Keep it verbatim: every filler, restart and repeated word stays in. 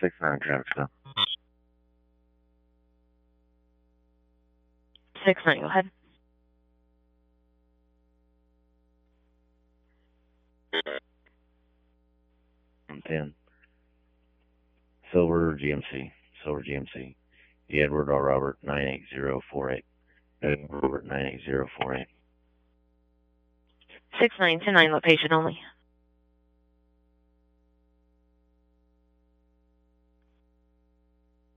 six nine traffic stop. six nine, go ahead. I'm ten. Silver G M C. Silver G M C. The Edward R. Robert nine eight zero four eight. Edward Robert nine eight zero four eight. six nine to nine location only.